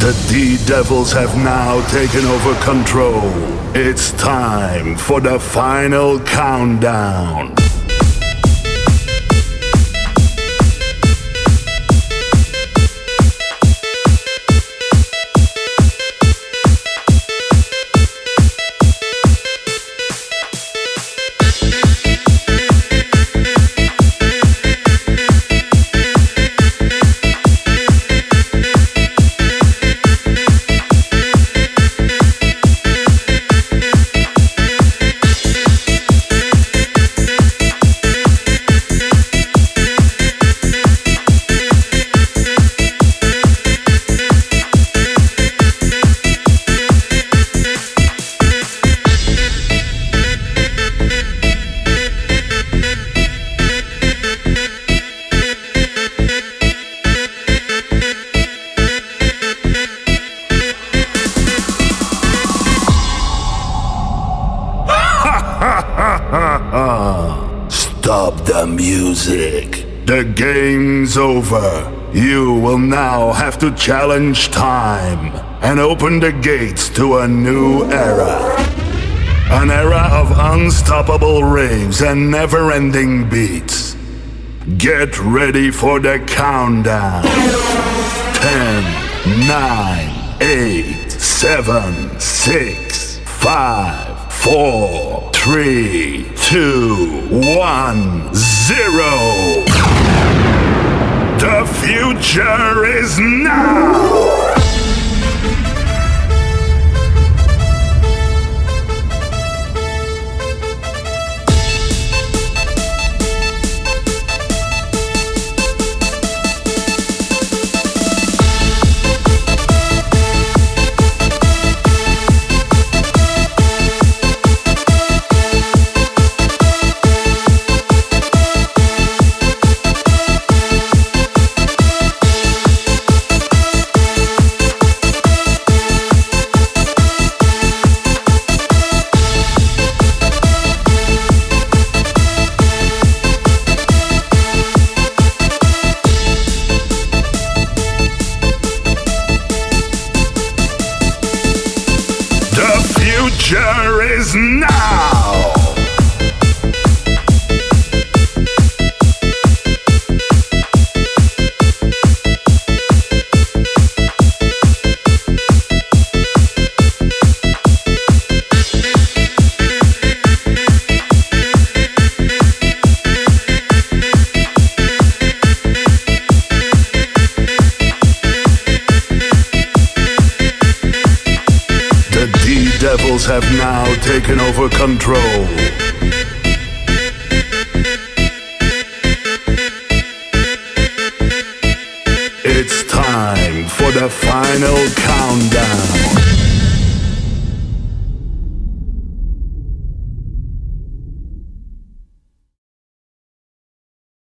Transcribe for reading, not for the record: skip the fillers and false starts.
The D-Devils have now taken over control. It's time for the final countdown. Stop the music. The game's over. You will now have to challenge time and open the gates to a new era. An era of unstoppable raves and never-ending beats. Get ready for the countdown. 10, 9, 8, 7, 6, 5, 4, 3, 2, 1, 0. The future is now! The future is now! Devils have now taken over control. It's time for the final countdown.